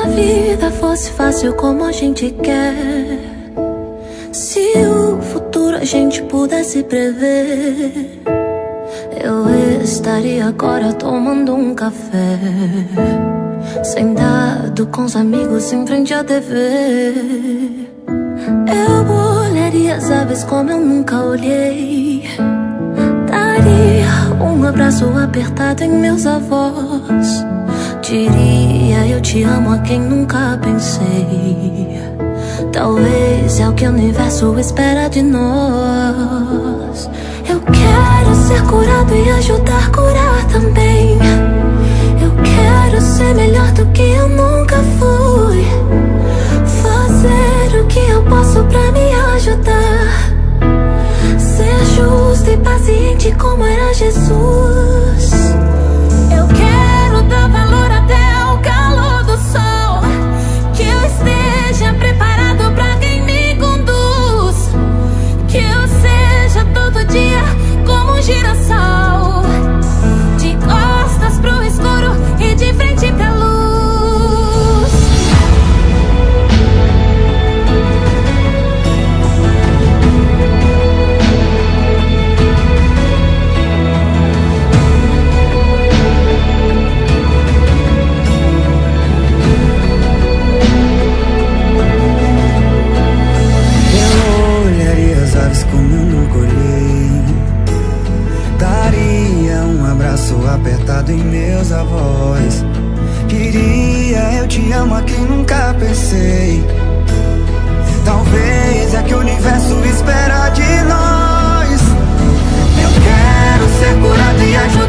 a vida fosse fácil como a gente quer, se o futuro a gente pudesse prever, eu estaria agora tomando um café, sentado com os amigos em frente à TV. Eu olharia as aves como eu nunca olhei, daria um abraço apertado em meus avós, diria eu te amo a quem nunca pensei. Talvez é o que o universo espera de nós. Eu quero ser curado e ajudar a curar também. Eu quero ser melhor do que eu nunca fui, fazer o que eu posso pra me ajudar, ser justo e paciente como era Jesus. Eu quero dar valor até ao calor do sol, que eu esteja preparado pra quem me conduz, que eu seja todo dia como um girassol, de costas pro escuro e de frente pra luz. Apertado em meus avós, queria eu te amo a quem nunca pensei. Talvez é que o universo espera de nós. Eu quero ser curado e ajudar